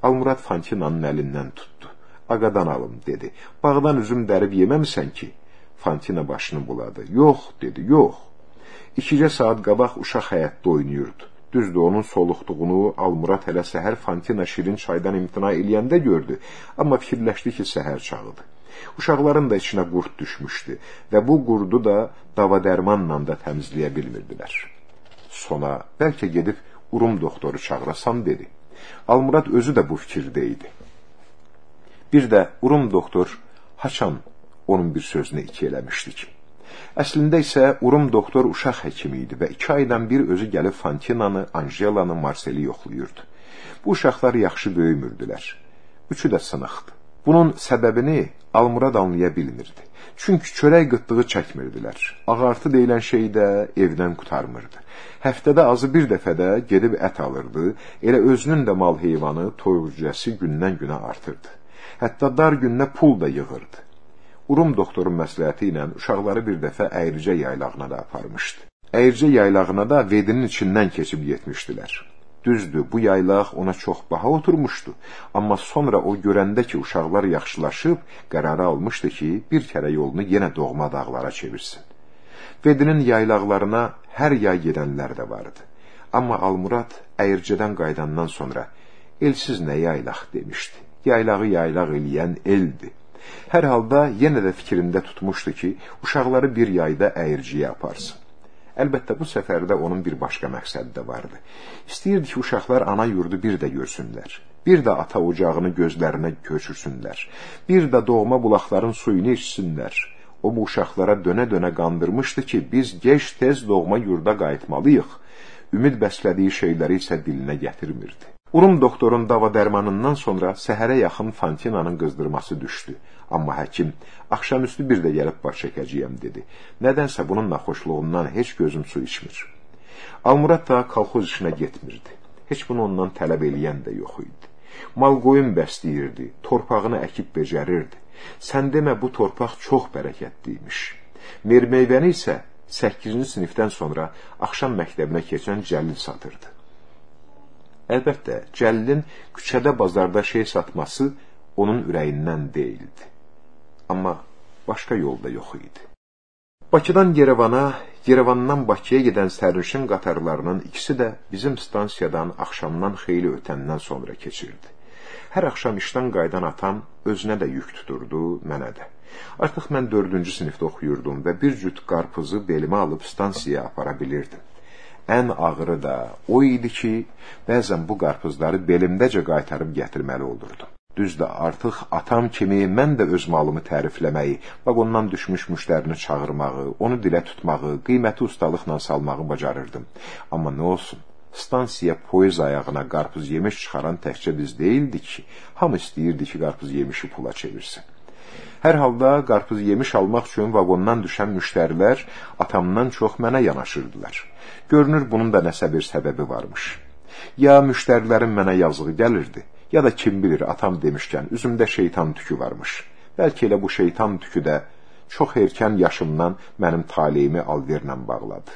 Almurad Fantinanın əlindən tutdu. Ağadan alım, dedi. Bağdan üzüm dərib yeməmisən ki? Fantina başını buladı. Yox, dedi, yox. 2 saat qabaq uşaq həyətdə oynayırdı. Düzdür, onun soluqduğunu Almurad hələ səhər Fantina şirin çaydan imtina eləyəndə gördü. Amma fikirləşdi ki, səhər çağıdır. Uşaqların da içinə qurd düşmüşdü və bu qurdu da dava dərmanla da təmizləyə bilmirdilər. Sona, bəlkə gedib Urum doktoru çağırasam, dedi. Almurad özü də bu fikirdə idi. Bir də Urum doktor haçan onun bir sözünü iki eləmişdi ki. Əslində isə Urum doktor uşaq həkimi idi və 2 aydan bir özü gəlib Fantinanı, Anjelanı, Marseli yoxlayırdı. Bu uşaqlar yaxşı böyümürdülər. Üçü də sınıqdı. Bunun səbəbini Almurad anlaya bilmirdi. Çünki çörək qıtlığı çəkmirdilər. Ağartı deyilən şey də evdən qutarmırdı. Həftədə azı bir dəfədə gedib ət alırdı, elə özünün də mal heyvanı, toyuq cücəsi gündən günə artırdı. Hətta dar gününə pul da yığırdı. Urum doktorun məsləhəti ilə uşaqları bir dəfə Əyircə yaylağına da aparmışdı. Əyircə yaylağına da Vedinin içindən keçib yetmişdilər. Düzdür, bu yaylaq ona çox baha oturmuşdu. Amma sonra o görəndə ki, uşaqlar yaxşılaşıb, qərarı almışdı ki, bir kərə yolunu yenə doğma dağlara çevirsin. Vedinin yaylaqlarına hər yay gedənlər də vardı. Amma Almurad Əyircədən qaydandan sonra elsiz nə yaylaq demişdi. Yaylağı yaylaq eləyən eldi. Hər halda yenə də fikrində tutmuşdu ki, uşaqları bir yayda Əyirciyə aparsın. Əlbəttə, bu səfərdə onun bir başqa məqsədi də vardı. İstəyirdi ki, uşaqlar ana yurdu bir də görsünlər. Bir də ata ocağını gözlərinə köçürsünlər. Bir də doğma bulaqların suyunu içsinlər. O, bu uşaqlara dönə-dönə qandırmışdı ki, biz gec-tez doğma yurda qayıtmalıyıq. Ümid bəslədiyi şeyləri isə dilinə gətirmirdi. Urum doktorun dava dərmanından sonra səhərə yaxın Fantinanın qızdırması düşdü. Amma həkim, axşamüstü bir də gəlib baş çəkəcəyəm, dedi. Nədənsə bunun naxoşluğundan heç gözüm su içmir. Almurad da kolxoz işinə getmirdi. Heç bunu ondan tələb eləyən də yox idi. Mal qoyun bəsləyirdi, torpağını əkib becərirdi. Sən demə, bu torpaq çox bərəkətliymiş. Mermeyvəni isə 8-ci sinifdən sonra axşam məktəbinə keçən Cəlil satırdı. Əlbəttə, Cəlilin küçədə bazarda şey satması onun ürəyindən deyildi. Amma başqa yolda yox idi. Bakıdan Yerevana, Yerevandan Bakıya gedən sərnişin qatarlarının ikisi də bizim stansiyadan axşamdan xeyli ötəndən sonra keçirdi. Hər axşam işdən qaydan atam özünə də yük tuturdu, mənə də. Artıq mən 4-cü sinifdə oxuyurdum və bir cüt qarpızı belimə alıb stansiyaya apara bilirdim. Ən ağırı da o idi ki, bəzən bu qarpızları belimdəcə qaytarıb gətirməli olurdum. Düzdür, artıq atam kimi mən də öz malımı tərifləməyi, vaqondan düşmüş müştərini çağırmağı, onu dilə tutmağı, qiyməti ustalıqla salmağı bacarırdım. Amma nə olsun, stansiya poyuz ayağına qarpız yemiş çıxaran təkcə biz deyildik ki, hamı istəyirdi ki, qarpız yemişi pula çevirsin. Hər halda qarpız yemiş almaq üçün vaqondan düşən müştərilər atamdan çox mənə yanaşırdılar. Görünür, bunun da nəsə bir səbəbi varmış. Ya müştərilərin mənə yazığı gəlirdi, ya da kim bilir, atam demişkən, üzümdə şeytan tükü varmış. Bəlkə elə bu şeytan tükü də çox erkən yaşımdan mənim taleyimi alverlə bağladı.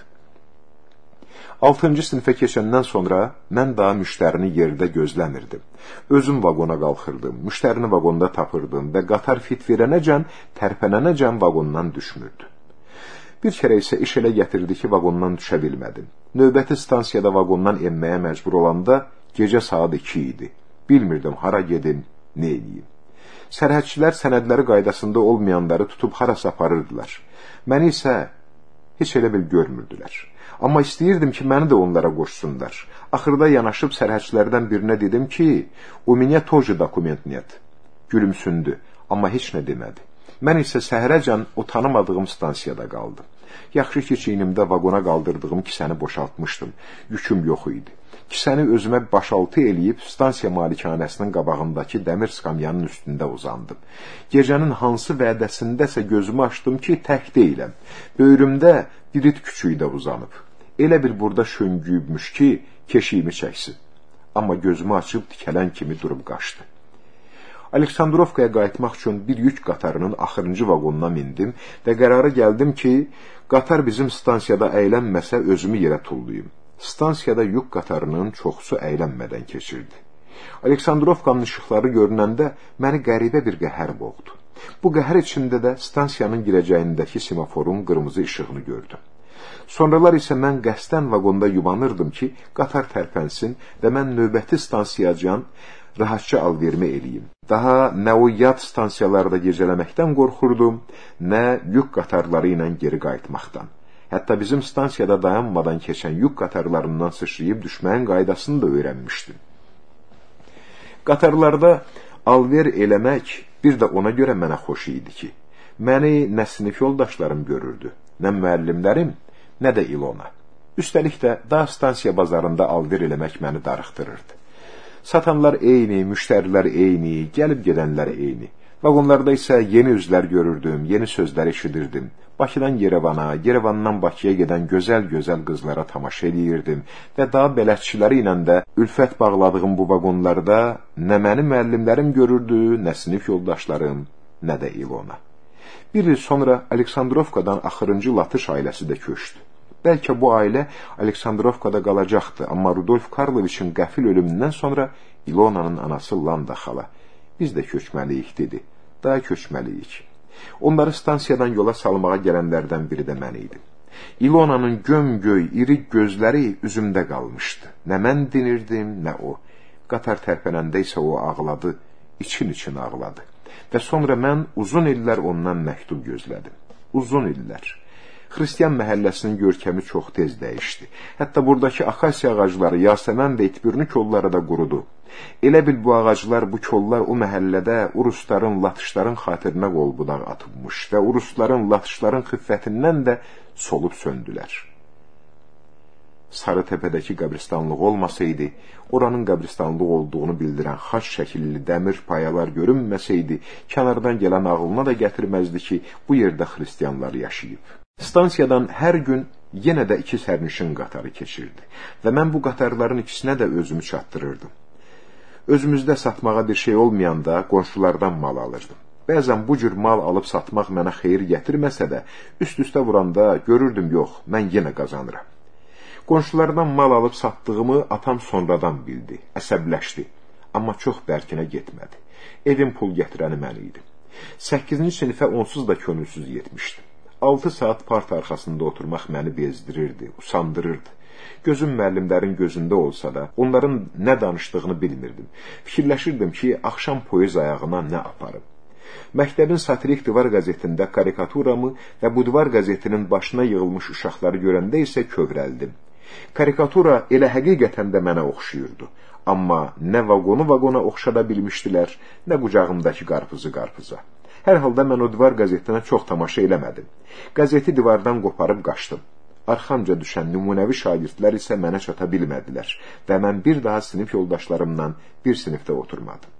6-cı sinifə keçəndən sonra mən daha müştərini yerdə gözləmirdim. Özüm vaqona qalxırdım, müştərini vaqonda tapırdım və qatar fit verənəcən, tərpənənəcən vaqondan düşmürdü. Bir kərə isə iş elə gətirdi ki, vaqondan düşə bilmədim. Növbəti stansiyada vaqondan enməyə məcbur olanda gecə saat 2 idi. Bilmirdim, hara gedim, nə edeyim. Sərhədçilər sənədləri qaydasında olmayanları tutub harasa aparırdılar. Məni isə heç elə bil görmürdülər. Amma istəyirdim ki, məni də onlara qoşsunlar. Axırda yanaşıb sərhədçilərdən birinə dedim ki, o minə toji dokument net. Gülümsündü, amma heç nə demədi. Mən isə səhərəcən o tanımadığım stansiyada qaldım. Yaxşı ki, çiynimdə vaqona qaldırdığım kisəni boşaltmışdım. Yüküm yox idi. Kisəni özümə başaltı eləyib stansiya malikanəsinin qabağındakı dəmir skamyanın üstündə uzandım. Gecənin hansı vədəsindəsə gözümü açdım ki, tək deyiləm. Böyrümdə bir it küçüyü də uzanıb. Elə bir burada şöngüyübmüş ki, keşiyimi çəksin. Amma gözümü açıb tikələn kimi durub qaçdı. Aleksandrovkaya qayıtmaq üçün bir yük qatarının axırıncı vaqonuna mindim və qərara gəldim ki, qatar bizim stansiyada əylənməsə özümü yerə tullayım. Stansiyada yük qatarının çoxsu əylənmədən keçirdi. Aleksandrovkanın işıqları görünəndə məni qəribə bir qəhər boğdu. Bu qəhər içində də stansiyanın girəcəyindəki semaforun qırmızı işığını gördüm. Sonralar isə mən qəsdən vaqonda yubanırdım ki, qatar tərpənsin və mən növbəti stansiyacan rahatça alvermə eləyim. Daha nə o yad stansiyalarda gecələməkdən qorxurdum, nə yük qatarları ilə geri qayıtmaqdan. Hətta bizim stansiyada dayanmadan keçən yük qatarlarından sıçrayıb düşməyin qaydasını da öyrənmişdim. Qatarlarda alver eləmək bir də ona görə mənə xoş idi ki, məni nə sinif yoldaşlarım görürdü, nə müəllimlərim, nə də İlona. Üstəlik də dağ stansiya bazarında alver eləmək məni darıxdırırdı. Satanlar eyni, müştərilər eyni, gəlib gedənlər eyni. Vaqonlarda isə yeni üzlər görürdüm, yeni sözlər eşidirdim. Bakıdan Yerevana, Yerevandan Bakıya gedən gözəl-gözəl qızlara tamaşa edirdim və daha bələdçiləri ilə də ülfət bağladığım bu vaqonlarda nə mənim müəllimlərim görürdü, nə sinif yoldaşlarım, nə də İlona. Bir il sonra Aleksandrovkadan axırıncı Latış ailəsi də köçdü. Bəlkə bu ailə Aleksandrovkada qalacaqdı, amma Rudolf Karloviçin qəfil ölümündən sonra İlonanın anası Landa xala, biz də köçməliyik dedi, daha köçməliyik. Onları stansiyadan yola salmağa gələnlərdən biri də mən idim. İlonanın göm-göy, iri gözləri üzümdə qalmışdı. Nə mən dinirdim, nə o. Qatar tərpənəndə isə o ağladı, için-için ağladı. Və sonra mən uzun illər ondan məktub gözlədim. Uzun illər. Xristiyan məhəlləsinin görkəmi çox tez dəyişdi. Hətta buradakı akasiya ağacları, yasəmən və itbürnü kolları da qurudu. Elə bil bu ağaclar, bu kollar o məhəllədə Urusların, Latışların xatirinə qol-budaq atılmış və Urusların, Latışların xiffətindən də solub söndülər. Sarıtəpədəki qəbristanlıq olmasaydı, oranın qəbristanlıq olduğunu bildirən xaç şəkilli dəmir payalar görünməsəydi, kənardan gələn ağlına da gətirməzdi ki, bu yerdə xristiyanlar yaşayıb. Stansiyadan hər gün yenə də 2 sərnişin qatarı keçirdi və mən bu qatarların ikisinə də özümü çatdırırdım. Özümüzdə satmağa bir şey olmayanda qonşulardan mal alırdım. Bəzən bu cür mal alıb satmaq mənə xeyir gətirməsə də, üst-üstə vuranda görürdüm, yox, mən yenə qazanıram. Qonşulardan mal alıb satdığımı atam sonradan bildi, əsəbləşdi, amma çox bərkinə getmədi. Evin pul gətirəni mən idim. 8-ci sinifə onsuz da könülsüz yetmişdim. 6 saat part arxasında oturmaq məni bezdirirdi, usandırırdı. Gözüm müəllimlərin gözündə olsa da, onların nə danışdığını bilmirdim. Fikirləşirdim ki, axşam poez ayağına nə aparım. Məktəbin satirik divar qəzetində karikaturamı və bu divar qəzetinin başına yığılmış uşaqları görəndə isə kövrəldim. Karikatura elə həqiqətən də mənə oxşuyurdu. Amma nə vaqonu oxşada bilmişdilər, nə qucağımdakı qarpızı qarpıza. Hər halda mən o divar qəzetinə çox tamaşa eləmədim. Qəzeti divardan qoparıb qaçdım. Arxamca düşən nümunəvi şagirdlər isə mənə çata bilmədilər və mən bir daha sinif yoldaşlarımla bir sinifdə oturmadım.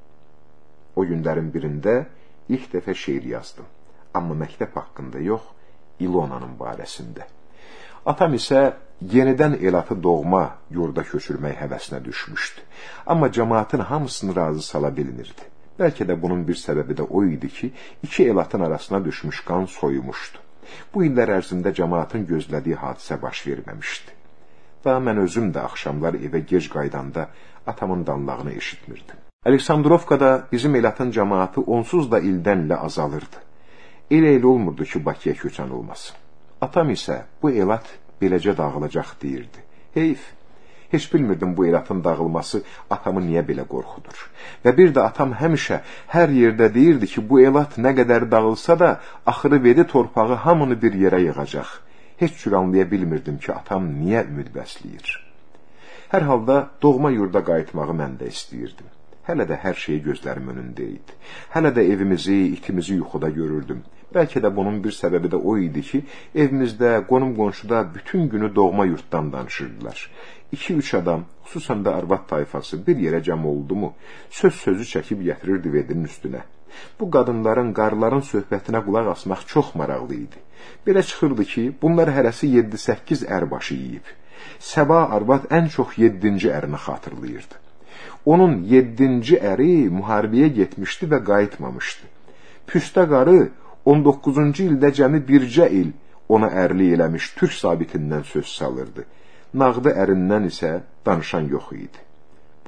O günlərin birində ilk dəfə şeir yazdım. Amma məktəb haqqında yox, İlonanın barəsində. Atam isə yenidən Elatı doğma yurda köçürmək həvəsinə düşmüşdü. Amma cəmaatın hamısını razı sala bilmirdi. Bəlkə də bunun bir səbəbi də o idi ki, 2 Elatın arasına düşmüş qan soyumuşdu. Bu illər ərzində cəmaatın gözlədiyi hadisə baş verməmişdi. Daha mən özüm də axşamlar evə gec qaydanda atamın danlağını eşitmirdim. Aleksandrovkada bizim Elatın cəmaatı onsuz da ildən ilə azalırdı. Elə olmurdu ki, Bakıya köçən olmasın. Atam isə bu Elat beləcə dağılacaq deyirdi. Heyf! Heç bilmirdim bu Elatın dağılması atamı niyə belə qorxudur. Və bir də atam həmişə hər yerdə deyirdi ki, bu Elat nə qədər dağılsa da, axırı vedi torpağı hamını bir yerə yığacaq. Heç cür anlaya bilmirdim ki, atam niyə ümid bəsləyir. Hər halda doğma yurda qayıtmağı mən də istəyirdim. Hələ də hər şey gözlərim önündə idi. Hələ də evimizi, itimizi yuxuda görürdüm. Bəlkə də bunun bir səbəbi də o idi ki, evimizdə, qonum-qonşuda bütün günü doğma yurtdan danışırdılar. 2-3 adam, xüsusən də arvad tayfası bir yerə cəm oldu mu, sözü çəkib gətirirdi vedinin üstünə. Bu qadınların, qarların söhbətinə qulaq asmaq çox maraqlı idi. Belə çıxırdı ki, bunlar hərəsi 7-8 ərbaşı yiyib. Səba arvad ən çox 7-ci ərini xatırlayırdı. Onun 7-ci əri müharibəyə getmişdi və qayıtmamışdı. Püstə qarı 19-cu ildə cəmi bircə il ona ərli eləmiş türk sabitindən söz salırdı. Nağdı ərindən isə danışan yox idi.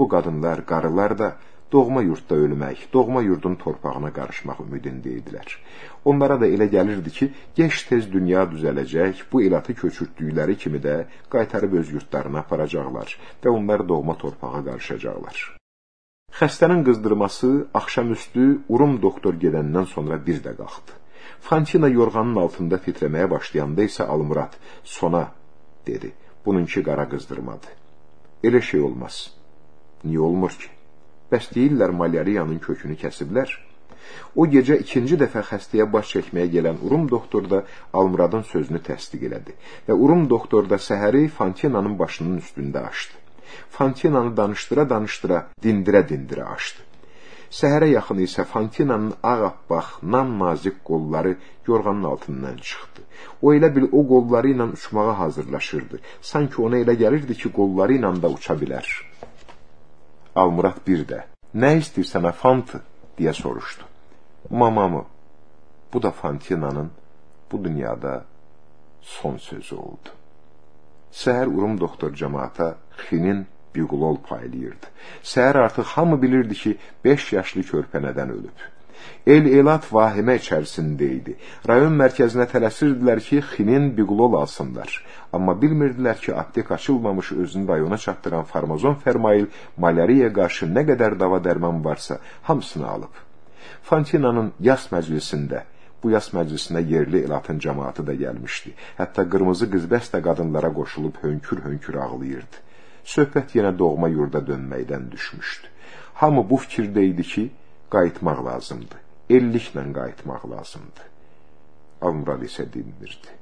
Bu qadınlar, qarılar da doğma yurdda ölmək, doğma yurdun torpağına qarışmaq ümidində idilər. Onlara da elə gəlirdi ki, gec-tez dünya düzələcək, bu elatı köçürtdükləri kimi də qaytarıb öz yurtlarına aparacaqlar və onlar doğma torpağa qarışacaqlar. Xəstənin qızdırması axşamüstü Urum doktor gedəndən sonra bir də qalxdı. Fantina yorğanın altında titrəməyə başlayanda isə Almurad sona dedi. Bununki qara qızdırmadı. Elə şey olmaz. Niyə olmur ki? Bəs deyirlər malyariyanın kökünü kəsiblər. O gecə ikinci dəfə xəstəyə baş çəkməyə gələn Urum doktor da Almuradın sözünü təsdiq elədi və Urum doktor da səhəri Fantinanın başının üstündə açdı. Fantinanı danışdıra-danışdıra, dindirə-dindirə açdı. Səhərə yaxın isə Fantinanın ağappaq, nam-nazik qolları yorğanın altından çıxdı. O elə bil o qolları ilə uçmağa hazırlaşırdı. Sanki ona elə gəlirdi ki, qolları ilə da uça bilər. Almurad bir də, nə istəyirsən Fantı, deyə soruşdu. Mamamı, bu da Fantinanın bu dünyada son sözü oldu. Səhər Urum doktor cəmaata xinin biqlol paylayırdı. Səhər artıq hamı bilirdi ki, 5 yaşlı körpənədən ölüb. El-elat vahimə içərisində idi. Rayon mərkəzinə tələsirdilər ki, xinin biqlol alsınlar. Amma bilmirdilər ki, aptek açılmamış özünü rayona çatdıran farmazon Fermail malyariyaya qarşı nə qədər dava dərman varsa, hamısını alıb. Fantinanın yas məclisində, bu yas məclisinə yerli elatın cəmaatı da gəlmişdi. Hətta qırmızı qızbəst də qadınlara qoşulub hönkür-hönkür ağlayırdı. Söhbət yenə doğma yurda dönməkdən düşmüşdü. Hamı bu fikirdə idi ki, qayıtmaq lazımdı. Elliklə qayıtmaq lazımdı. Almurad isə dinmirdi.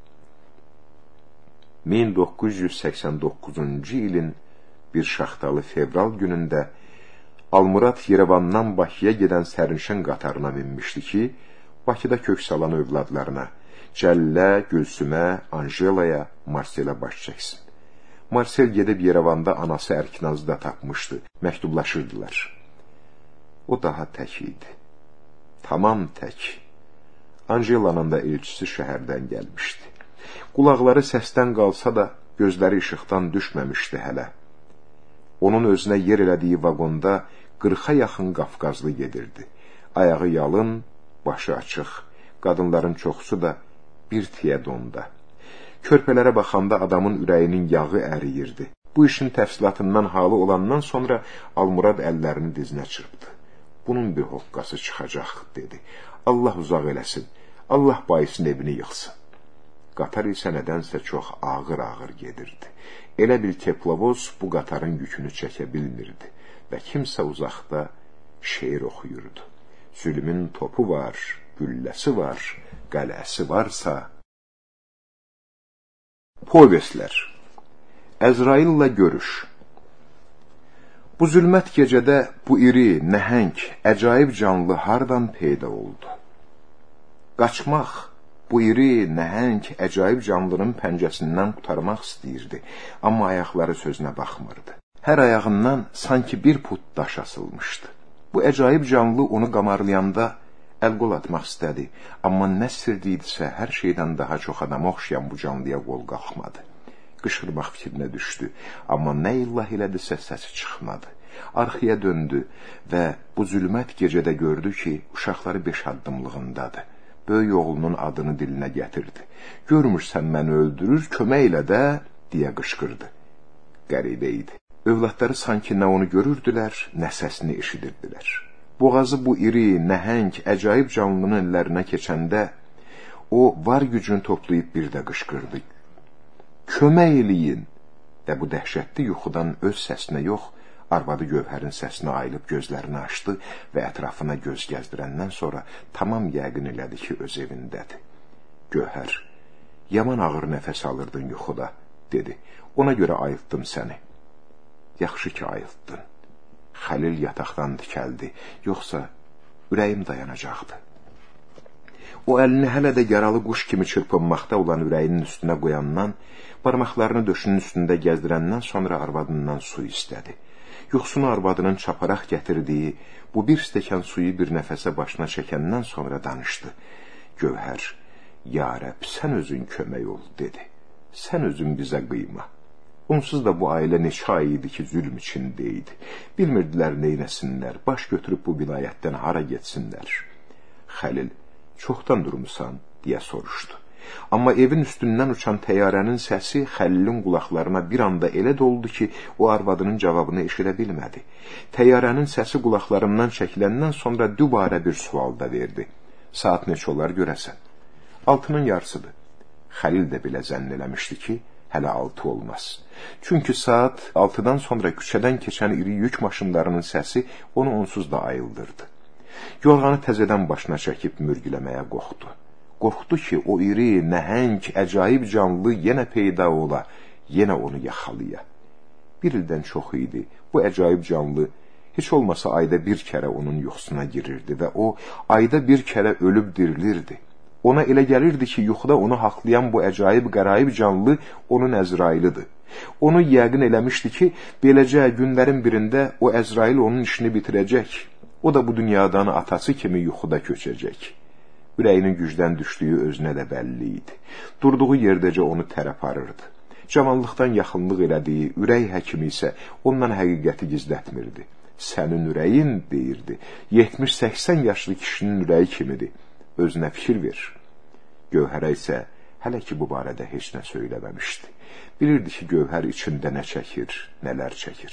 1989-cu ilin bir şaxtalı fevral günündə Almurad Yerevandan Bakıya gedən sərnişin qatarına minmişdi ki, Bakıda kök salan övladlarına, Cəllə, Gülsümə, Anjelaya, Marselə baş çəksin. Marsel gedib Yerevanda anası Ərkinazı da tapmışdı, məktublaşırdılar. O daha tək idi. Tamam tək. Anjelanın da elçisi şəhərdən gəlmişdi. Qulaqları səsdən qalsa da, gözləri işıqdan düşməmişdi hələ. Onun özünə yer elədiyi vaqonda 40-a yaxın Qafqazlı gedirdi. Ayağı yalın, başı açıq, qadınların çoxusu da bir tiyə donda. Körpələrə baxanda adamın ürəyinin yağı əriyirdi. Bu işin təfsilatından halı olandan sonra Almurad əllərini dizinə çırpdı. Bunun bir hoqqası çıxacaq, dedi. Allah uzaq eləsin, Allah bayisin evini yıxsın. Qatar isə nədənsə çox ağır-ağır gedirdi. Elə bil teplovoz bu qatarın yükünü çəkə bilmirdi və kimsə uzaqda şeir oxuyurdu. Zülmün topu var, gülləsi var, qələsi varsa... Povestlər. Əzraillə görüş. Bu zülmət gecədə bu iri, nəhəng, əcaib canlı hardan peyda oldu? Qaçmaq bu iri, nəhəng, əcaib canlının pəncəsindən qurtarmaq istəyirdi, amma ayaqları sözünə baxmırdı. Hər ayağından sanki bir put daş asılmışdı. Bu əcaib canlı onu qamarlayanda əl-qol atmaq istədi, amma nə sirdidirsə hər şeydən daha çox adama oxşayan bu canlıya qol qalxmadı. Qışqırmaq fikrinə düşdü, amma nə illah elədisə səsi çıxmadı. Arxaya döndü və bu zülmət gecədə gördü ki, uşaqları 5 addımlığındadır. Böyük oğlunun adını dilinə gətirdi. Görmürsən məni öldürür, kömək elə də, deyə qışqırdı. Qəribə idi. Övladları sanki nə onu görürdülər, nə səsini eşidirdilər. Boğazı bu iri, nəhəng, əcaib canlının əllərinə keçəndə, o var gücünü toplayıb bir də qışqırdı. Kömək eləyin və bu dəhşətli yuxudan öz səsinə yox, arvadı Gövhərin səsinə ayılıb gözlərini açdı və ətrafına göz gəzdirəndən sonra tamam yəqin elədi ki, öz evindədir. Gövhər, yaman ağır nəfəs alırdın yuxuda, dedi. Ona görə ayıltdım səni. Yaxşı ki, ayıltdın. Xəlil yataqdan dikəldi, yoxsa ürəyim dayanacaqdı. O əlini hələ də yaralı quş kimi çırpınmaqda olan ürəyinin üstünə qoyandan, barmaqlarını döşünün üstündə gəzdirəndən sonra arvadından su istədi. Yuxusunu arvadının çaparaq gətirdiyi bu bir stəkan suyu bir nəfəsə başına çəkəndən sonra danışdı. Gövhər, ya Rəbb, sən özün kömək ol, dedi. Sən özün bizə qıyma. Onsuz da bu ailə neçə ay idi ki, zülm içində idi. Bilmirdilər neynəsinlər, baş götürüb bu vilayətdən hara getsinlər. Xəlil, çoxdan durmusan, deyə soruşdu. Amma evin üstündən uçan təyyarənin səsi Xəlilin qulaqlarına bir anda elə doldu ki, o arvadının cavabını eşidə bilmədi. Təyyarənin səsi qulaqlarından çəkiləndən sonra dübarə bir sual da verdi. Saat neçə olar görəsən? 6-nın yarısıdır. Xəlil də belə zənn eləmişdi ki, hələ 6 olmaz. Çünki saat 6-dan sonra küçədən keçən iri yük maşınlarının səsi onu onsuz da ayıldırdı. Yorğanı təzədən başına çəkib mürgüləməyə qorxdu. Qorxdu ki, o iri, nəhəng, əcaib canlı yenə peyda ola, yenə onu yaxalaya. Bir ildən çox idi, bu əcaib canlı heç olmasa ayda bir kərə onun yuxusuna girirdi və o ayda bir kərə ölüb dirilirdi. Ona elə gəlirdi ki, yuxuda onu haqlayan bu əcaib qəraib canlı onun Əzrailidir. Onu yəqin eləmişdi ki, beləcə günlərin birində o Əzrail onun işini bitirəcək. O da bu dünyadan atası kimi yuxuda köçəcək. Ürəyinin gücdən düşdüyü özünə də bəlli idi. Durduğu yerdəcə onu tər aparırdı. Cavanlıqdan yaxınlıq elədiyi ürək həkimi isə ondan həqiqəti gizlətmirdi. Sənin ürəyin, deyirdi, 70-80 yaşlı kişinin ürəyi kimidir. Özünə fikir ver. Gövhərə isə hələ ki bu barədə heç nə söyləməmişdi. Bilirdi ki, Gövhər içində nə çəkir, nələr çəkir.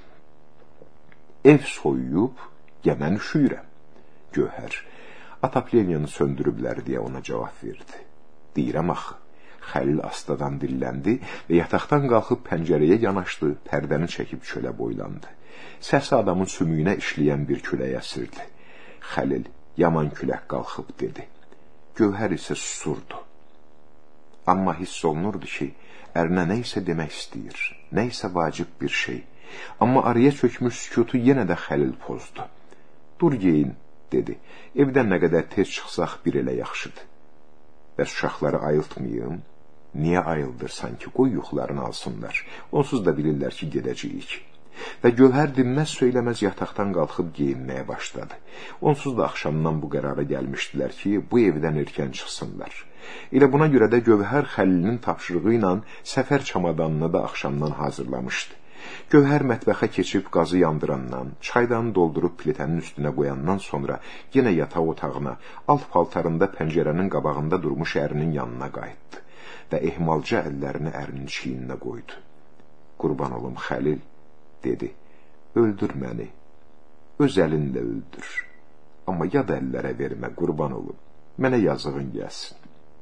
Ev soyuyub, gəmən üşüyürəm. Gövhər, Atapleniyanı söndürüblər deyə ona cavab verdi. Deyirəm axı. Xəlil astadan dilləndi və yataqdan qalxıb pəncərəyə yanaşdı, pərdəni çəkib çölə boylandı. Səsi adamın sümüyünə işləyən bir külək əsirdi. Xəlil, yaman külək qalxıb, dedi. Gövhər isə susurdu. Amma hiss olunurdu ki, ərinə nə isə demək istəyir, nə isə vacib bir şey. Amma araya çökmüş sükutu yenə də Xəlil pozdu. Dur geyin, dedi. Evdən nə qədər tez çıxsaq bir elə yaxşıdır. Bəs uşaqları ayıltmayım? Niyə ayıldırsan ki, qoy yuxularını alsınlar. Onsuz da bilirlər ki, gedəcəyik. Və Gövhər dinməz söyləməz yataqdan qalxıb geyinməyə başladı. Onsuz da axşamdan bu qərara gəlmişdilər ki, bu evdən erkən çıxsınlar. Elə buna görə də Gövhər Xəlilin tapşırığı ilə səfər çamadanını da axşamdan hazırlamışdı. Gövhər mətbəxə keçib qazı yandırandan, çaydanı doldurub plitənin üstünə qoyandan sonra yenə yataq otağına, alt paltarında pəncərənin qabağında durmuş ərinin yanına qayıtdı və ehmalca əllərini ərinin çiyninə qoydu. Qurban olum Xəlil, dedi, öldür məni, öz əlinlə öldür, amma yad əllərə vermə, qurban olum, mənə yazığın gəlsin.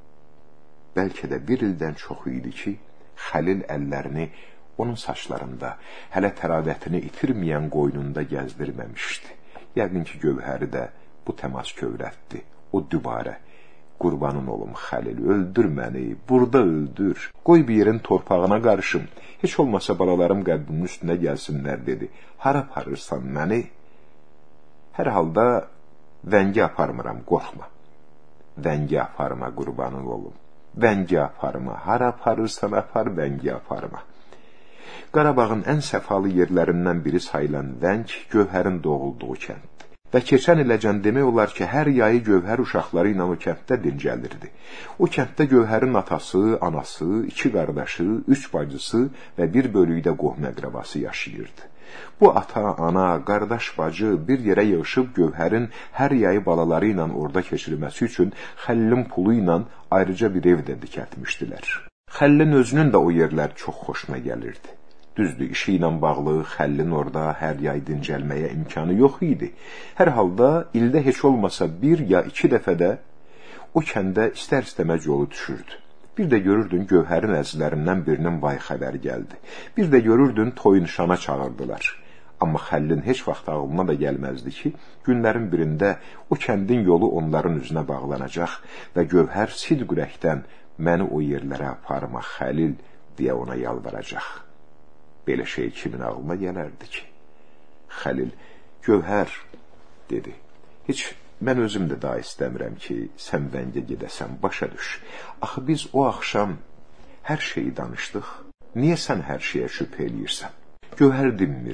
Bəlkə də bir ildən çox idi ki, Xəlil əllərini onun saçlarında, hələ təravətini itirməyən qoynunda gəzdirməmişdi. Yəqin ki, Gövhəri də bu təmas kövrətdi, o dübarə, qurbanın olum Xəlil, öldür məni, burada öldür, qoy bir yerin torpağına qarışım, heç olmasa balalarım qəlbimin üstünə gəlsinlər, dedi. Hara aparırsan məni? Hər halda vəngi aparmıram, qorxma. Vəngi aparma, qurbanın olum. Vəngi aparma, hara aparırsan apar, vəngi aparma. Qarabağın ən səfalı yerlərindən biri sayılan Vəng, Gövhərin doğulduğu kənddir. Və keçən iləcən demək olar ki, hər yayı Gövhər uşaqları ilə o kənddə dincəlirdi. O kənddə Gövhərin atası, anası, 2 qardaşı, 3 bacısı və bir bölükdə qohum-əqrəbası yaşayırdı. Bu ata, ana, qardaş, bacı bir yerə yığışıb Gövhərin hər yayı balaları ilə orada keçirməsi üçün Xəlilin pulu ilə ayrıca bir ev də dikəltmişdilər. Xəlilin özünün də o yerlər çox xoşuna gəlirdi. Düzdür, işi ilə bağlı Xəlilin orada hər yay dincəlməyə imkanı yox idi. Hər halda ildə heç olmasa 1 ya 2 dəfə də o kəndə istər-istəməz yolu düşürdü. Bir də görürdün Gövhərin əzizlərindən birinin vay xəbəri gəldi. Bir də görürdün toy nişana çağırdılar. Amma Xəlilin heç vaxt ağlına da gəlməzdi ki, günlərin birində o kəndin yolu onların üzünə bağlanacaq və Gövhər sidq ürəkdən məni o yerlərə aparma Xəlil deyə ona yalvaracaq. Belə şey kimin ağlına gələrdi ki? Xəlil, Gövhər, dedi. Heç mən özüm də daha istəmirəm ki, sən Vəngə gedəsən, başa düş. Axı biz o axşam hər şeyi danışdıq. Niyə sən hər şeyə şübhə eləyirsən? Gövhər dinmirdi.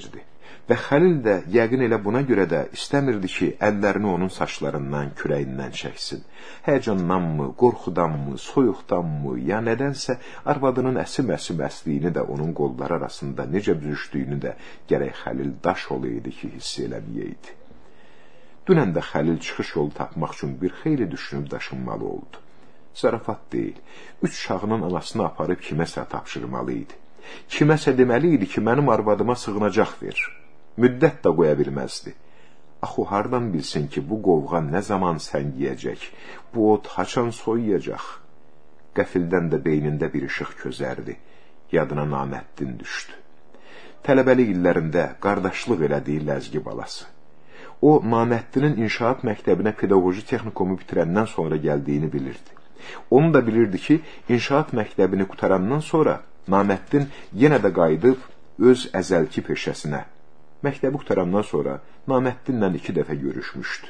Və Xəlil də yəqin elə buna görə də istəmirdi ki, əllərini onun saçlarından, kürəyindən çəksin. Həyəcandanmı, qorxudanmı, soyuqdanmı, ya nədənsə arvadının əsim-əsim əsliyini də onun qolları arasında necə büzüşdüyünü də gərək Xəlil daş olaydı ki, hiss eləməyəydi. Dünən də Xəlil çıxış yolu tapmaq üçün bir xeyli düşünüb daşınmalı oldu. Zarafat deyil, 3 uşağının anasını aparıb kiməsə tapşırmalı idi. Kiməsə deməli idi ki, mənim arvadıma sığınacaq ver. Müddət də qoya bilməzdi. Axı, hardan bilsin ki, bu qovğa nə zaman səngiyəcək, bu ot haçan soyuyacaq? Qəfildən də beynində bir işıq közərdi, yadına Naməddin düşdü. Tələbəlik illərində qardaşlıq elədiyi Ləzgi balası. O, Naməddinin inşaat məktəbinə pedaqoji texnikumu bitirəndən sonra gəldiyini bilirdi. Onu da bilirdi ki, inşaat məktəbini qutarandan sonra Naməddin yenə də qayıdıb öz əzəlki peşəsinə. Məktəbi qutarandan sonra Naməddinlə 2 dəfə görüşmüşdü.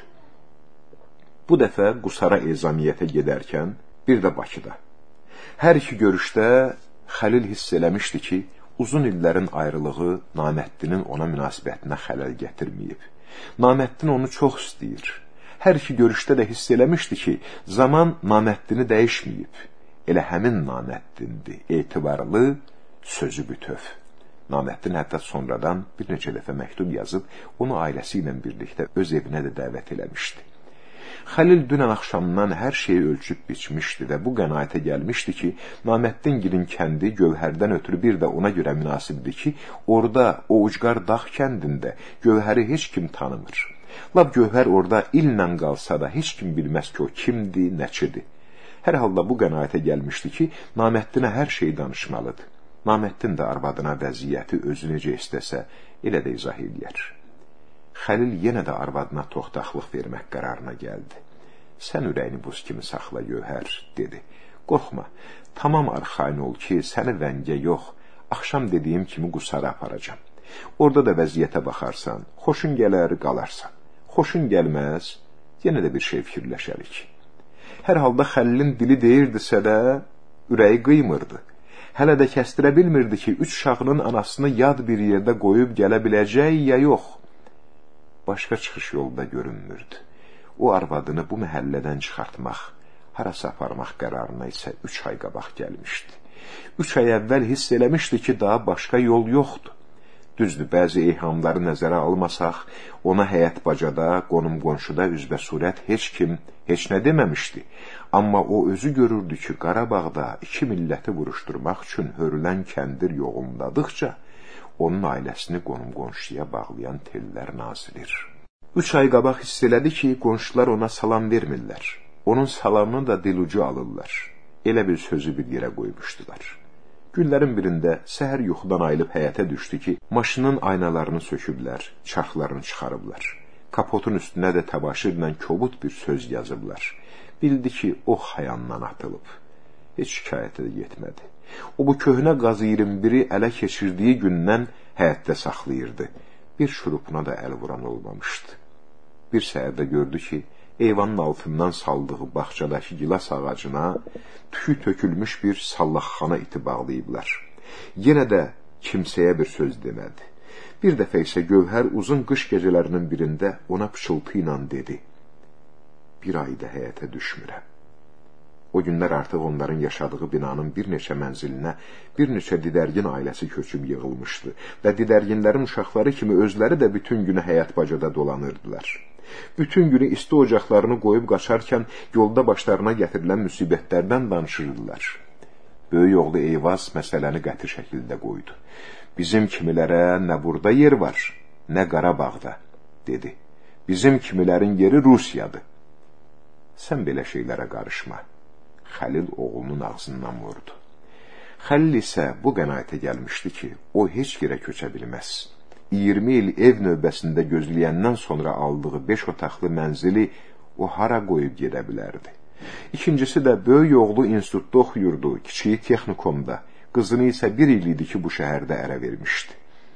Bu dəfə Qusara ezamiyyətə gedərkən, bir də Bakıda. Hər 2 görüşdə Xəlil hiss eləmişdi ki, uzun illərin ayrılığı Naməddinin ona münasibətinə xələl gətirməyib. Naməddin onu çox istəyir. Hər 2 görüşdə də hiss eləmişdi ki, zaman Naməddini dəyişməyib. Elə həmin Naməddindir, etibarlı, sözü bütöv. Naməddin hətta sonradan bir neçə dəfə məktub yazıb, onu ailəsi ilə birlikdə öz evinə də dəvət eləmişdi. Xəlil dünən axşamdan hər şeyi ölçüb biçmişdi və bu qənaətə gəlmişdi ki, Naməddingilin kəndi Gövhərdən ötürü bir də ona görə münasibdir ki, orada, o ucqar dağ kəndində Gövhəri heç kim tanımır. Lap Gövhər orada illə qalsa da heç kim bilməz ki, o kimdir, nəçidir. Hər halda bu qənaətə gəlmişdi ki, Naməddinə hər şeyi danışmalıdır. Naməddin də arvadına vəziyyəti özü necə istəsə, elə də izah eləyər. Xəlil yenə də arvadına toxtaqlıq vermək qərarına gəldi. Sən ürəyini buz kimi saxla, Gövhər, dedi. Qorxma, tamam arxain ol ki, səni vəngə yox, axşam dediyim kimi Qusara aparacam. Orada da vəziyyətə baxarsan, xoşun gələr, qalarsan. Xoşun gəlməz, yenə də bir şey fikirləşərik. Hər halda Xəlilin dili deyirdisə də, ürəyi qıymırdı. Hələ də kəstirə bilmirdi ki, 3 uşağının anasını yad bir yerdə qoyub gələ biləcək ya yox. Başqa çıxış yolu da görünmürdü. O arvadını bu məhəllədən çıxartmaq, harasa aparmaq qərarına isə 3 ay qabaq gəlmişdi. 3 ay əvvəl hiss eləmişdi ki, daha başqa yol yoxdur. Düzdür, bəzi eyhamları nəzərə almasaq, ona həyət bacada, qonum-qonşuda üzbə surət heç kim, heç nə deməmişdi. Amma o özü görürdü ki, Qarabağda 2 milləti vuruşturmaq üçün hörülən kəndir yoğunladıqca, onun ailəsini qonum-qonşuya bağlayan tellər nazilir. 3 ay qabaq hiss elədi ki, qonşular ona salam vermirlər. Onun salamını da dilucu alırlar. Elə bir sözü bir yerə qoymuşdular. Günlərin birində səhər yuxudan ayılıb həyətə düşdü ki, maşının aynalarını söküblər, çarxlarını çıxarıblar. Kapotun üstünə də təbaşirlə kobud bir söz yazıblar. Bildi ki, o xayandan atılıb. Heç şikayətə də yetmədi. O bu köhnə qaz 21-i ələ keçirdiyi gündən həyətdə saxlayırdı. Bir şurupuna da əl vuran olmamışdı. Bir səhərdə gördü ki, eyvanın altından saldığı bağçadakı gilas ağacına tükü tökülmüş bir sallaxxana iti bağlayıblar. Yenə də kimsəyə bir söz demədi. Bir dəfə isə Gövhər uzun qış gecələrinin birində ona pıçıltı ilə dedi. Bir ayda həyətə düşmürəm. O günlər artıq onların yaşadığı binanın bir neçə mənzilinə bir neçə didərgin ailəsi köçüb yığılmışdı və didərginlərin uşaqları kimi özləri də bütün günü həyət bacada dolanırdılar. Bütün günü isti ocaqlarını qoyub qaçarkən yolda başlarına gətirilən müsibətlərdən danışırdılar. Böyük oğlu Eyvaz məsələni qəti şəkildə qoydu. Bizim kimilərə nə burada yer var, nə Qarabağda, dedi. Bizim kimilərin yeri Rusiyadır. Sən belə şeylərə qarışma. Xəlil oğlunun ağzından vurdu. Xəlil isə bu qənaətə gəlmişdi ki, o heç yerə köçə bilməz. 20 il ev növbəsində gözləyəndən sonra aldığı 5 otaqlı mənzili o hara qoyub gedə bilərdi. İkincisi də böyük oğlu institutda oxuyurdu, kiçiyi texnikumda, qızını isə 1 il idi ki, bu şəhərdə ərə vermişdi.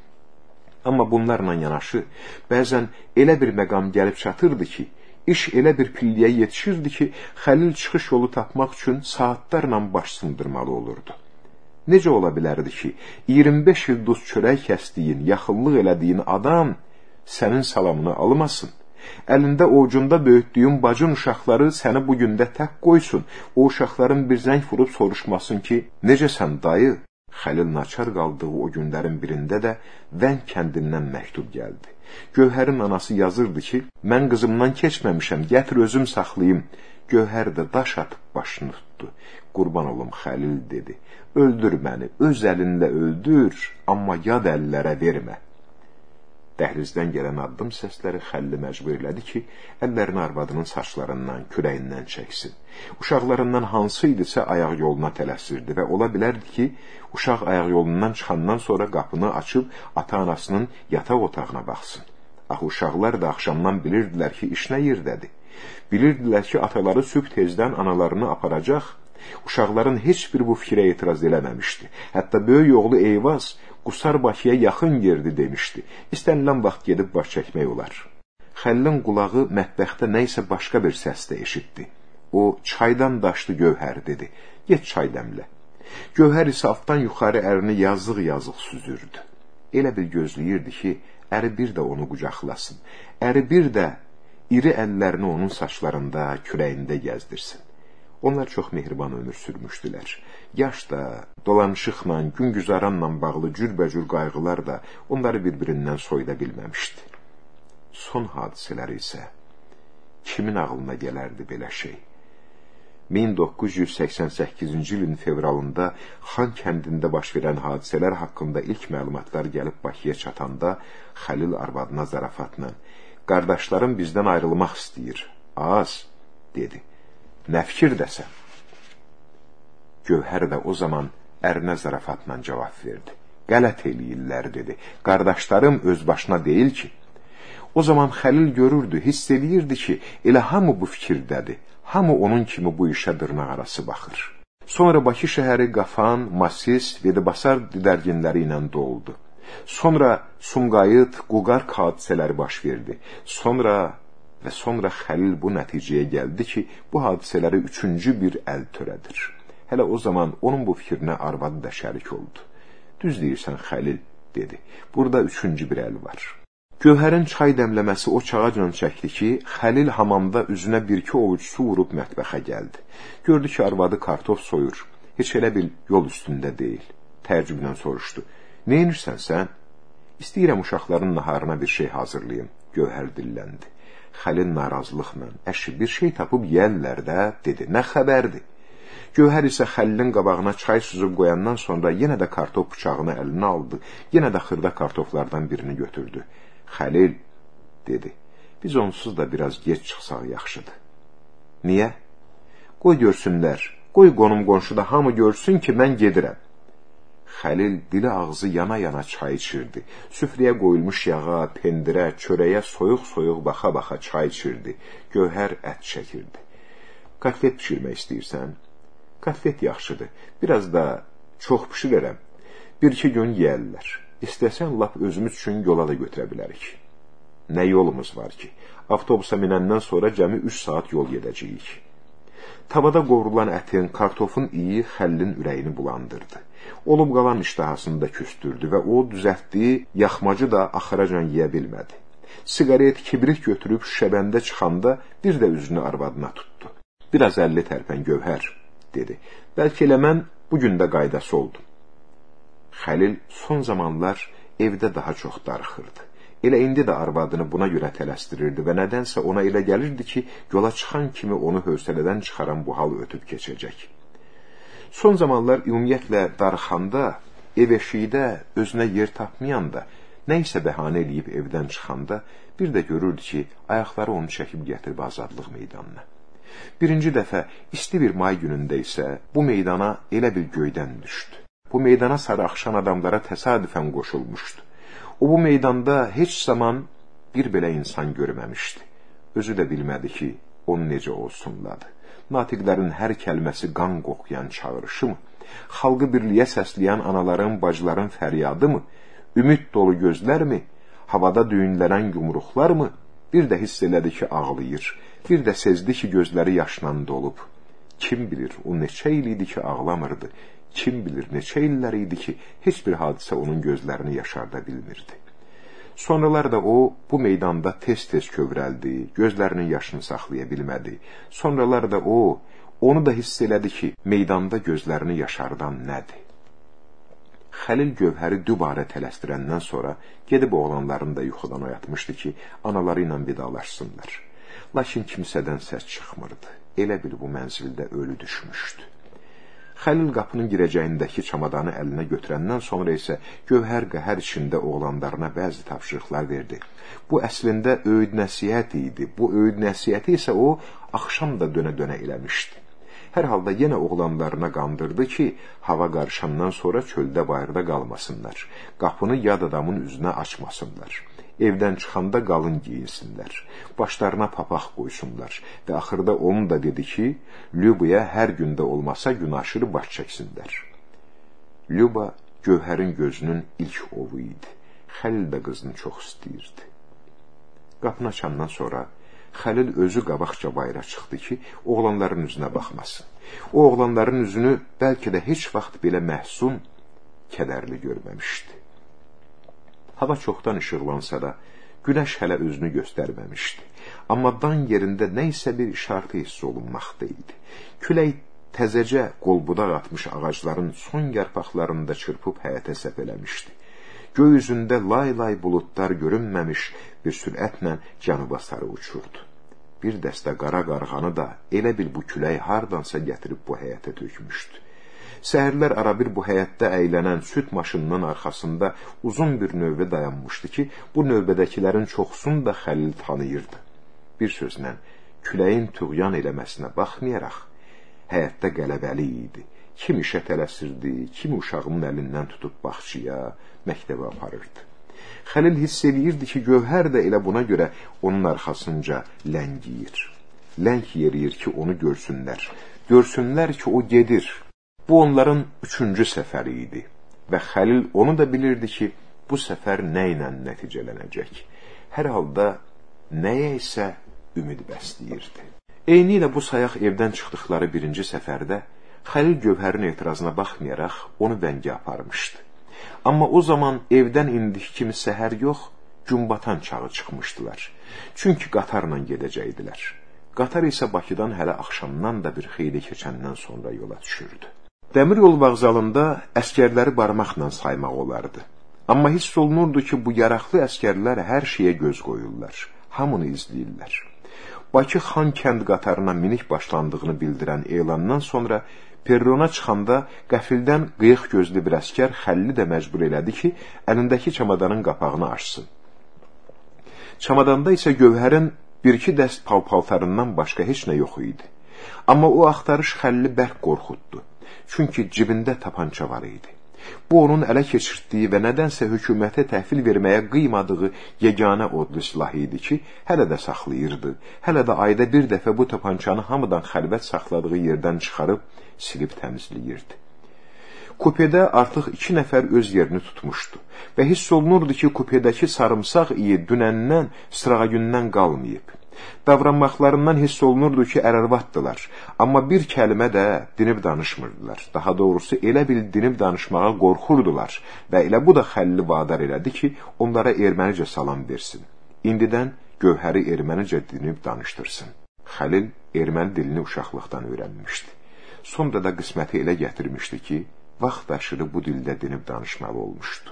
Amma bunlarla yanaşı, bəzən elə bir məqam gəlib çatırdı ki, iş elə bir pilliyə yetişirdi ki, Xəlil çıxış yolu tapmaq üçün saatlarla baş sındırmalı olurdu. Necə ola bilərdi ki, 25 il duz çörək kəsdiyin, yaxınlıq elədiyin adam sənin salamını almasın? Əlində ovucunda böyütdüyün bacın uşaqları səni bu gündə tək qoysun, o uşaqların bir zəng vurub soruşmasın ki, necəsən dayı? Xəlil naçar qaldığı o günlərin birində də Vəng kəndindən məktub gəldi. Gövhərin anası yazırdı ki, mən qızımdan keçməmişəm, gətir özüm saxlayım. Gövhər də daş atıb başını tutdu. Qurban olum Xəlil dedi, öldür məni, öz əlinlə öldür, amma yad əllərə vermə. Dəhlizdən gələn addım səsləri Xəlili məcbur elədi ki, əllərini arvadının saçlarından, kürəyindən çəksin. Uşaqlarından hansı idisə ayaq yoluna tələsirdi və ola bilərdi ki, uşaq ayaq yolundan çıxandan sonra qapını açıb ata-anasının yataq otağına baxsın. Axı uşaqlar da axşamdan bilirdilər ki, iş nə yerdədir. Bilirdilər ki, ataları sübh tezdən analarını aparacaq. Uşaqların heç bir bu fikrə etiraz eləməmişdi. Hətta böyük oğlu Eyvaz, Qusar Bakıya yaxın yerdi demişdi. İstənilən vaxt gedib baş çəkmək olar. Xəlilin qulağı mətbəxdə nəysə başqa bir səs də eşitdi. O, çaydan daşdı Gövhər dedi. Get çay dəmlə. Gövhər isə altdan yuxarı ərini yazıq-yazıq süzürdü. Elə bir gözləyirdi ki, əri bir də onu qucaqlasın. Əri bir də iri əllərini onun saçlarında, kürəyində gəzdirsin. Onlar çox mehriban ömür sürmüşdülər. Yaş da, dolanışıqla, güngüzaranla bağlı cürbəcür qayğılar da onları bir-birindən soyuda bilməmişdi. Son hadisələri isə kimin ağlına gələrdi belə şey? 1988-ci ilin fevralında Xan kəndində baş verən hadisələr haqqında ilk məlumatlar gəlib Bakıya çatanda Xəlil arvadına zarafatla qardaşlarım bizdən ayrılmaq istəyir. Az, dedi. Nə fikirdəsən? Gövhər də o zaman ərinə zarafatla cavab verdi. Qələt eləyirlər, dedi. Qardaşlarım öz başına deyil ki. O zaman Xəlil görürdü, hiss eləyirdi ki, elə hamı bu fikirdədir. Hamı onun kimi bu işə dırnaq arası baxır. Sonra Bakı şəhəri Qafan, Masis, Vedibasar didərginləri ilə doldu. Sonra Sumqayıt, Quqarq hadisələri baş verdi. Sonra Xəlil bu nəticəyə gəldi ki, bu hadisələri üçüncü bir əl törədir. Hələ o zaman onun bu fikrinə arvadı da şərik oldu. Düz deyirsən Xəlil, dedi. Burada üçüncü bir əl var. Gövhərin çay dəmləməsi o çağacla çəkdi ki, Xəlil hamamda üzünə bir-iki ovuc su vurub mətbəxə gəldi. Gördü ki, arvadı kartof soyur. Heç elə bil yol üstündə deyil. Təəccüblə soruşdu. Nə edirsən sən? İstəyirəm uşaqların naharına bir şey hazırlayım. Gövhər dilləndi. Xəlil narazılıqla, əşi bir şey tapıb yeyərlər də, dedi. Nə xəbərdir? Gövhər isə Xəlilin qabağına çay süzüb qoyandan sonra yenə də kartof bıçağını əlinə aldı, yenə də xırda kartoflardan birini götürdü. Xəlil, dedi, biz onsuz da biraz geç çıxsaq yaxşıdır. Niyə? Qoy görsünlər, qoy qonum-qonşuda hamı görsün ki, mən gedirəm. Xəlil dili ağzı yana-yana çay içirdi. Süfrəyə qoyulmuş yağa, pendirə, çörəyə soyuq-soyuq baxa-baxa çay içirdi. Gövhər ət çəkirdi. Kotlet pişirmək istəyirsən? Kotlet yaxşıdır. Biraz da çox pişirərəm. Bir-iki gün yeyərlər. İstəsən lap özümüz üçün yola da götürə bilərik. Nə yolumuz var ki? Avtobusa minəndən sonra cəmi 3 saat yol gedəcəyik. Tavada qovrulan ətin, kartofun iyi Xəlilin ürəyini bulandırdı. Olub qalan iştahasını da küstürdü və o düzəltdiyi yaxmacı da axıracan yeyə bilmədi. Siqaret, kibrit götürüb şüşəbəndə çıxanda bir də üzünü arvadına tutdu. Biraz əlli tərpən Gövhər, dedi. Bəlkə elə mən bugün də qaydası oldum. Xəlil son zamanlar evdə daha çox darıxırdı. Elə indi də arvadını buna görə tələstirirdi və nədənsə ona elə gəlirdi ki, yola çıxan kimi onu hövsələdən çıxaran bu hal ötüb keçəcək. Son zamanlar ümumiyyətlə darıxanda, ev eşiyidə özünə yer tapmayanda, nə isə bəhanə eləyib evdən çıxanda, bir də görürdü ki, ayaqları onu çəkib gətirib azadlıq meydanına. Birinci dəfə isti bir may günündə isə bu meydana elə bir göydən düşdü. Bu meydana sarı axşan adamlara təsadüfən qoşulmuşdu. O bu meydanda heç zaman bir belə insan görməmişdi. Özü də bilmədi ki, onu necə olsunladı. Natiqlərin hər kəlməsi qan qoxuyan çağırışı mı? Xalqı birliyə səsləyən anaların, bacıların fəryadı mı? Ümid dolu gözlər mi? Havada düyünlənən yumruqlar mı? Bir də hiss elədi ki, ağlayır. Bir də sezdi ki, gözləri yaşla dolub. Kim bilir, o neçə il idi ki, ağlamırdı. Kim bilir neçə illər idi ki, heç bir hadisə onun gözlərini yaşarda bilmirdi. Sonralar da o, bu meydanda tez-tez kövrəldi, gözlərinin yaşını saxlaya bilmədi. Sonralar da o, onu da hiss elədi ki, meydanda gözlərini yaşardan nədir? Xəlil Gövhəri dübarə tələsdirəndən sonra gedib oğlanlarını da yuxudan oyatmışdı ki, anaları ilə vidalaşsınlar. Lakin kimsədən səs çıxmırdı. Elə bil bu mənzildə ölü düşmüşdü. Xəlil qapının girəcəyindəki çamadanı əlinə götürəndən sonra isə Gövhər qəhər içində oğlanlarına bəzi tapşırıqlar verdi. Bu əslində öyüd nəsihət idi. Bu öyüd nəsihəti isə o, axşam da dönə-dönə eləmişdi. Hər halda yenə oğlanlarına qandırdı ki, hava qarışandan sonra çöldə bayırda qalmasınlar. Qapını yad adamın üzünə açmasınlar. Evdən çıxanda qalın giyinsinlər. Başlarına papaq qoysunlar. Və axırda onu da dedi ki, Lübaya hər gündə olmasa gün aşırı baş çəksinlər. Lüba Gövhərin gözünün ilk ovu idi. Xəlil də qızını çox istəyirdi. Qapını açandan sonra Xəlil özü qabaqca bayıra çıxdı ki, oğlanların üzünə baxmasın. O oğlanların üzünü bəlkə də heç vaxt belə məhzun, kədərli görməmişdi. Hava çoxdan işıqlansa da, günəş hələ özünü göstərməmişdi. Amma dan yerində nə isə bir işartı hiss olunmaqda idi. Külək təzəcə qolbudaq atmış ağacların son yarpaqlarında çırpıb həyətə səp eləmişdi. Göy üzündə lay-lay buludlar görünməmiş bir sürətlə cənuba sarı uçurdu. Bir dəstə qara qarğanı da elə bil bu külək hardansa gətirib bu həyətə tökmüşdü. Səhərlər arabir bu həyətdə əylənən süt maşınının arxasında uzun bir növbə dayanmışdı ki, bu növbədəkilərin çoxsunu da Xəlil tanıyırdı. Bir sözlə, küləyin tuğyan eləməsinə baxmayaraq, həyətdə qələbəli idi. Kim işə tələsirdi, kim uşağının əlindən tutub baxçıya, məktəbə aparırdı. Xəlil hiss edirdi ki, Gövhər də elə buna görə onun arxasınca ləngiyir. Ləng yeriyir ki, onu görsünlər. Görsünlər ki, o gedir. Bu onların 3-cü səfəri idi. Və Xəlil onu da bilirdi ki, bu səfər nə ilə nəticələnəcək. Hər halda nəyə isə ümid bəsləyirdi. Eyni ilə bu sayaq evdən çıxdıqları 1-ci səfərdə Xəlil Gövhərin etirazına baxmayaraq onu vəngə aparmışdı. Amma o zaman evdən indiki kimi səhər yox, günbatan çağı çıxmışdılar. Çünki qatarla gedəcəkdilər. Qatar isə Bakıdan hələ axşamdan da bir xeyli keçəndən sonra yola düşürdü. Dəmir yol vağzalında əskərləri barmaqla saymaq olardı. Amma hiss olunurdu ki, bu yaraqlı əskərlər hər şeyə göz qoyurlar, hamını izləyirlər. Bakı Xan kənd qatarına minik başlandığını bildirən elandan sonra perrona çıxanda qəfildən qıyıq gözlü bir əskər Xəlili də məcbur elədi ki, əlindəki çamadanın qapağını açsın. Çamadanda isə Gövhərin bir-iki dəst paltarından başqa heç nə yox idi. Amma o axtarış Xəlili bərk qorxutdu. Çünki cibində tapança var idi. Bu onun ələ keçirtdiyi və nədənsə hökumətə təhvil verməyə qıymadığı yeganə odlu silah idi ki, hələ də saxlayırdı. Hələ də ayda bir dəfə bu tapançanı hamıdan xəlvət saxladığı yerdən çıxarıb silib təmizləyirdi. Kupedə artıq 2 nəfər öz yerini tutmuşdu və hiss olunurdu ki, kupedəki sarımsaq iyi dünəndən, sırağa gündən qalmayıb. Davranmaqlarından hiss olunurdu ki, ər-arvaddılar, amma bir kəlmə də dinib danışmırdılar. Daha doğrusu elə bil dinib danışmağa qorxurdular və elə bu da Xəlili vadar elədi ki, onlara ermənicə salam versin. İndidən Gövhəri ermənicə dinib danışdırsın. Xəlil erməni dilini uşaqlıqdan öyrənmişdi. Sonra da qisməti elə gətirmişdi ki, vaxt aşırı bu dildə dinib danışmalı olmuşdu.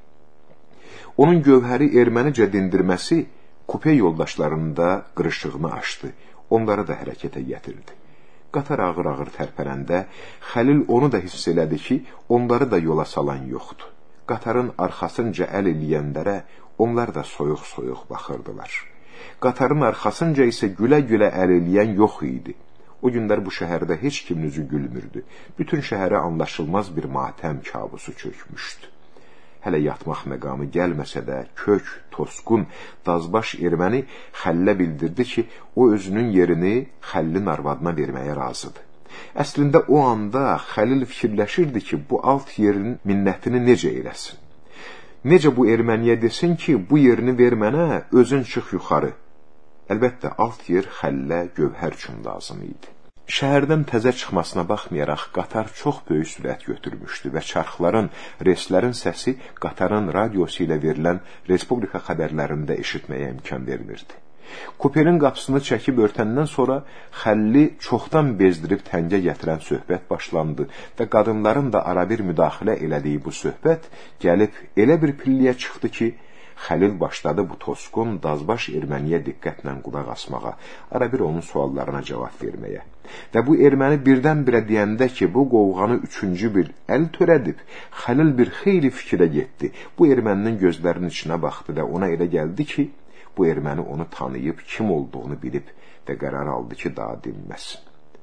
Onun Gövhəri ermənicə dindirməsi kupe yoldaşlarında qırışığını açdı, onları da hərəkətə gətirdi. Qatar ağır-ağır tərpənəndə, Xəlil onu da hiss elədi ki, onları da yola salan yoxdur. Qatarın arxasınca əl eləyənlərə onlar da soyuq-soyuq baxırdılar. Qatarın arxasınca isə gülə-gülə əl eləyən yox idi. O günlər bu şəhərdə heç kimin üzü gülmürdü. Bütün şəhərə anlaşılmaz bir matəm kabusu çökmüşdü. Hələ yatmaq məqamı gəlməsə də kök, tosqun, dazbaş erməni Xəlilə bildirdi ki, o özünün yerini Xəlilin arvadına verməyə razıdır. Əslində o anda Xəlil fikirləşirdi ki, bu alt yerin minnətini necə eləsin? Necə bu erməniyə desin ki, bu yerini ver mənə, özün çıx yuxarı? Əlbəttə, alt yer Xəlilə Gövhər üçün lazım idi. Şəhərdən təzə çıxmasına baxmayaraq qatar çox böyük sürət götürmüşdü və çarxların, reslərin səsi qatarın radiosu ilə verilən Respublika xəbərlərində eşitməyə imkan vermirdi. Kupenin qapısını çəkib örtəndən sonra Xəlli çoxdan bezdirib təngə gətirən söhbət başlandı və qadınların da arabir müdaxilə elədiyi bu söhbət gəlib elə bir pilliyə çıxdı ki, Xəlil başladı bu tosqun, dazbaş erməniyə diqqətlə qulaq asmağa, arabir onun suallarına cavab verməyə. Və bu erməni birdən-birə deyəndə ki, bu qovğanı üçüncü bir əl törədib, Xəlil bir xeyli fikrə getdi. Bu erməninin gözlərinin içinə baxdı və ona elə gəldi ki, bu erməni onu tanıyıb, kim olduğunu bilib və qərar aldı ki, daha dinməsin.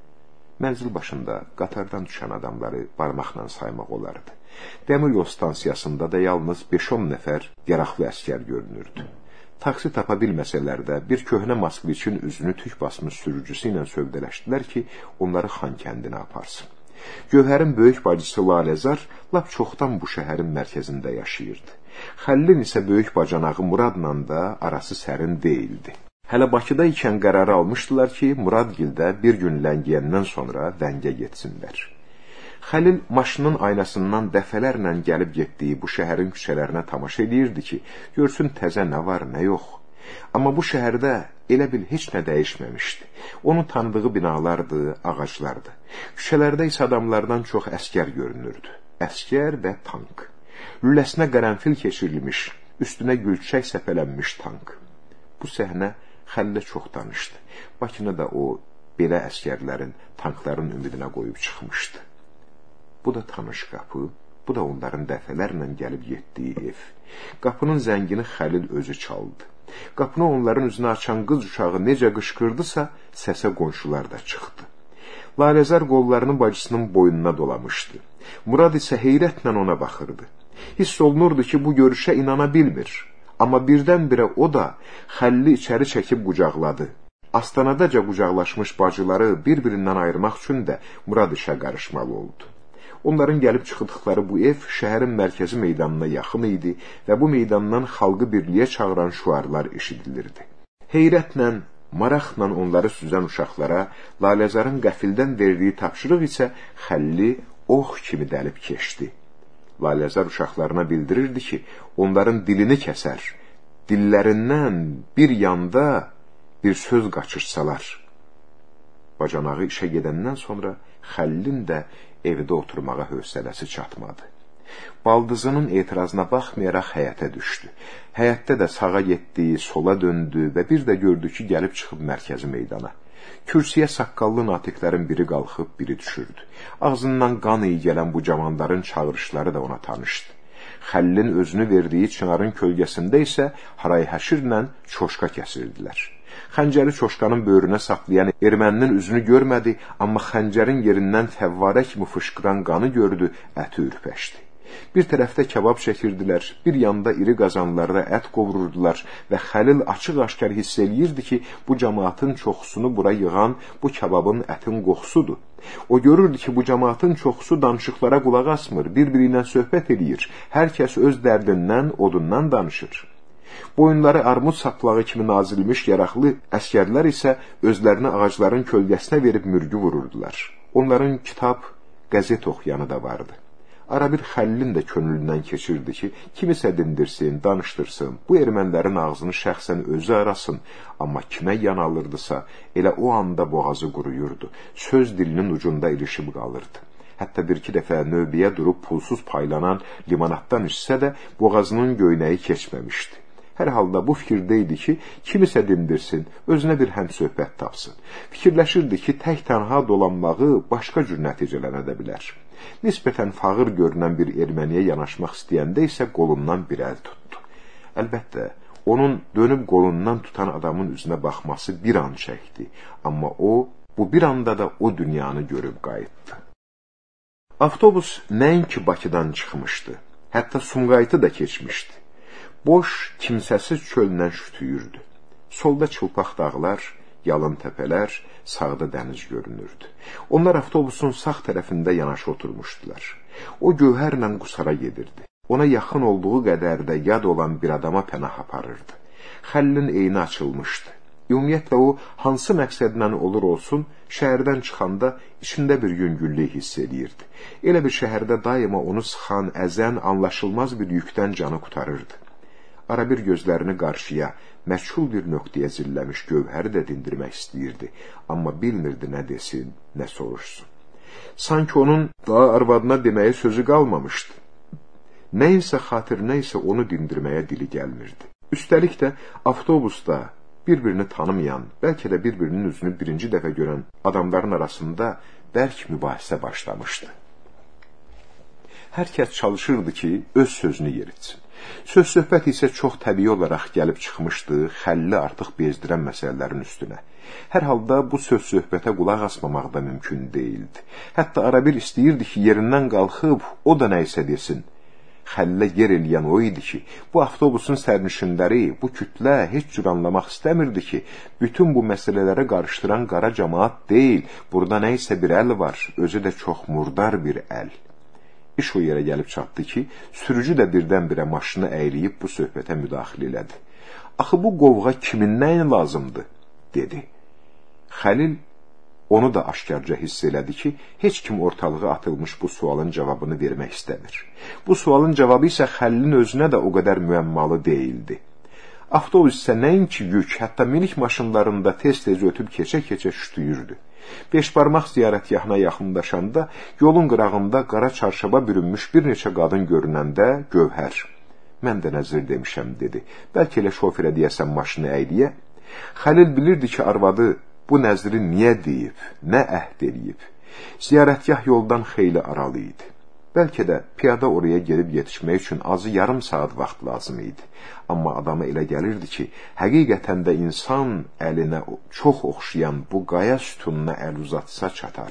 Mənzil başında qatardan düşən adamları barmaqla saymaq olardı. Dəmir yol stansiyasında da yalnız 5-10 nəfər yaraqlı əskər görünürdü. Taksi tapa bilməsələr də bir köhnə Moskviçin üzünü tük basmış sürücüsü ilə sövdələşdilər ki, onları Xan kəndinə aparsın. Gövhərin böyük bacısı Laləzar lap çoxdan bu şəhərin mərkəzində yaşayırdı. Xəllin isə böyük bacanağı Muradla da arası sərin deyildi. Hələ Bakıda ikən qərarı almışdılar ki, Muradgildə bir gün ləngiyəndən sonra Vəngə getsinlər. Xəlil maşının aynasından dəfələrlə gəlib getdiyi bu şəhərin küçələrinə tamaşa edirdi ki, görsün təzə nə var, nə yox. Amma bu şəhərdə elə bil heç nə dəyişməmişdi. Onu tanıdığı binalardı, ağaclardı. Küçələrdə isə adamlardan çox əskər görünürdü. Əskər və tank. Lüləsinə qərənfil keçirilmiş, üstünə gülçək səpələnmiş tank. Bu səhnə Xəlilə çox danışdı. Bakını da o, belə əskərlərin, tankların ümidinə qoyub çıxmışdı. Bu da tanış qapı, bu da onların dəfələrlə gəlib getdiyi ev. Qapının zəngini Xəlil özü çaldı. Qapını onların üzünə açan qız uşağı necə qışqırdısa, səsə qonşular da çıxdı. Laləzar qollarını bacısının boynuna dolamışdı. Murad isə heyrətlə ona baxırdı. Hiss olunurdu ki, bu görüşə inana bilmir. Amma birdən-birə o da Xəlili içəri çəkib qucaqladı. Astanadaca qucaqlaşmış bacıları bir-birindən ayırmaq üçün də Murad işə qarışmalı oldu. Onların gəlib çıxdıqları bu ev şəhərin mərkəzi meydanına yaxın idi və bu meydandan xalqı birliyə çağıran şüarlar eşidilirdi. Heyrətlə, maraqla onları süzən uşaqlara Laləzarın qəfildən verdiyi tapşırıq isə Xəlili ox kimi dəlib keçdi. Laləzar uşaqlarına bildirirdi ki, onların dilini kəsər, dillərindən bir yanda bir söz qaçırsalar. Bacanağı işə gedəndən sonra Xəlilin də evdə oturmağa hövsələsi çatmadı. Baldızının etirazına baxmayaraq həyətə düşdü. Həyətdə də sağa getdi, sola döndü və bir də gördü ki, gəlib çıxıb mərkəzi meydana. Kürsüyə saqqallı natiqlərin biri qalxıb, biri düşürdü. Ağzından qan iyi gələn bu cavanların çağırışları da ona tanışdı. Xəlilin özünü verdiyi çınarın kölgəsində isə haray-həşirlə çoşka kəsirdilər. Xəncəri çoşkanın böyrünə saplayan erməninin üzünü görmədi, amma xəncərin yerindən fəvvarə kimi fışqıran qanı gördü, əti ürpəşdi. Bir tərəfdə kebab çəkirdilər, bir yanda iri qazanlarda ət qovururdular və Xəlil açıq-aşkar hiss eləyirdi ki, bu cəmaatın çoxusunu bura yığan bu kebabın ətin qoxusudur. O görürdü ki, bu cəmaatın çoxusu danışıqlara qulaq asmır, bir-biri ilə söhbət edir, hər kəs öz dərdindən, odundan danışır. Boyunları armud saplağı kimi nazilmiş yaraqlı əskərlər isə özlərini ağacların kölgəsinə verib mürgü vururdular. Onların kitab, qəzet oxuyanı da vardı. Arabir Xəlilin də könlündən keçirdi ki, kimisə dindirsin, danışdırsın, bu ermənilərin ağzını şəxsən özü arasın, amma kimə yan alırdısa, elə o anda boğazı quruyurdu, söz dilinin ucunda ilişib qalırdı. Hətta bir-iki dəfə növbəyə durub pulsuz paylanan limonatdan içsə də boğazının göynəyi keçməmişdi. Hər halda bu fikirdə idi ki, kimisə dindirsin, özünə bir həmsöhbət tapsın. Fikirləşirdi ki, tək-tənha dolanmağı başqa cür nəticələnə də bilər. Nisbətən fağır görünən bir erməniyə yanaşmaq istəyəndə isə qolundan bir əl tutdu. Əlbəttə, onun dönüb qolundan tutan adamın üzünə baxması bir an çəkdi, amma o, bu bir anda da o dünyanı görüb qayıtdı. Avtobus nəinki Bakıdan çıxmışdı, hətta Sumqayıtı da keçmişdi. Boş, kimsəsiz çöldən şütüyürdü. Solda çılpaq dağlar, yalın təpələr, sağda dəniz görünürdü. Onlar avtobusun sağ tərəfində yanaşı oturmuşdular. O gövhərlə Qusara gedirdi. Ona yaxın olduğu qədərdə yad olan bir adama pənah aparırdı. Xəlilin eyni açılmışdı. Ümumiyyətlə o, hansı məqsədlə olur olsun, şəhərdən çıxanda içində bir yüngüllük hiss edirdi. Elə bir şəhərdə daima onu sıxan, əzən, anlaşılmaz bir yükdən canı qutarırdı. Arabir gözlərini qarşıya, məchul bir nöqtəyə zilləmiş Gövhəri də dindirmək istəyirdi, amma bilmirdi nə desin, nə soruşsun. Sanki onun daha arvadına deməyə sözü qalmamışdı. Nəyinsə xatir, nəyinsə onu dindirməyə dili gəlmirdi. Üstəlik də avtobusda bir-birini tanımayan, bəlkə də bir-birinin üzünü birinci dəfə görən adamların arasında bərk mübahisə başlamışdı. Hər kəs çalışırdı ki, öz sözünü yeritsin. Söz-söhbət isə çox təbii olaraq gəlib çıxmışdı, Xəlili artıq bezdirən məsələlərin üstünə. Hər halda bu söz-söhbətə qulaq asmamaq da mümkün deyildi. Hətta arabir istəyirdi ki, yerindən qalxıb, o da nəysə desin. Xəlilə yer eləyən o idi ki, bu avtobusun sərnişinləri, bu kütlə heç cür anlamaq istəmirdi ki, bütün bu məsələləri qarışdıran qara cəmaat deyil, burada nəysə bir əl var, özü də çox murdar bir əl. İş o yerə gəlib çatdı ki, sürücü də birdən-birə maşını əyləyib bu söhbətə müdaxilə elədi. Axı bu qovğa kimin nəyin lazımdır, dedi. Xəlil onu da aşkarca hiss elədi ki, heç kim ortalığa atılmış bu sualın cavabını vermək istəmir. Bu sualın cavabı isə Xəlilin özünə də o qədər müəmmalı deyildi. Avtobus isə nəinki yük, hətta minik maşınlarında tez-tez ötüb keçə-keçə şütüyürdü. Beşbarmaq ziyarətgahına yaxınlaşanda yolun qırağında qara çarşaba bürünmüş bir neçə qadın görünəndə Gövhər, mən də nəzir demişəm, dedi. Bəlkə elə şofirə deyəsən maşını əyliyə. Xəlil bilirdi ki, arvadı bu nəzri niyə deyib, nə əhd eləyib. Ziyarətgah yoldan xeyli aralı idi. Bəlkə də piyada oraya gelib yetişmək üçün azı yarım saat vaxt lazım idi. Amma adama elə gəlirdi ki, həqiqətən də insan əlinə çox oxşayan bu qaya sütununa əl uzatsa çatar.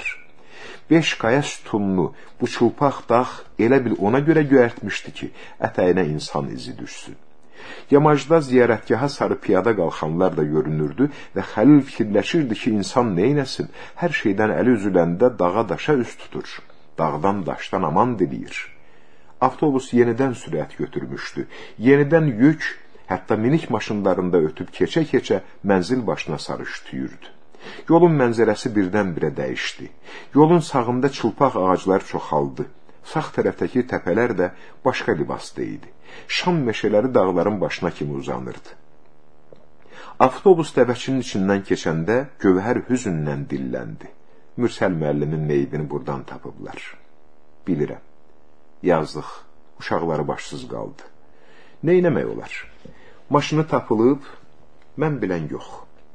5 qaya sütununu bu çılpaq dağ elə bil ona görə göyərtmişdi ki, ətəyinə insan izi düşsün. Yamacda ziyarətgaha sarı piyada qalxanlar da görünürdü və Xəlil fikirləşirdi ki, insan neynəsin, hər şeydən əli üzüləndə dağa daşa üst tutur. Dağdan daşdan aman diliyir. Avtobus yenidən sürət götürmüşdü. Yenidən yük, hətta minik maşınlarında ötüb keçə-keçə mənzil başına sarı şütüyürdü. Yolun mənzərəsi birdən-birə dəyişdi. Yolun sağında çılpaq ağaclar çoxaldı. Sağ tərəfdəki təpələr də başqa libasda idi. Şam meşələri dağların başına kimi uzanırdı. Avtobus dəvəçinin içindən keçəndə Gövhər hüzünlə dilləndi. Mürsəl müəllimin meybini buradan tapıblar. Bilirəm. Yazıq, uşaqları başsız qaldı. Neynəmək olar? Maşını tapılıb, mən bilən yox.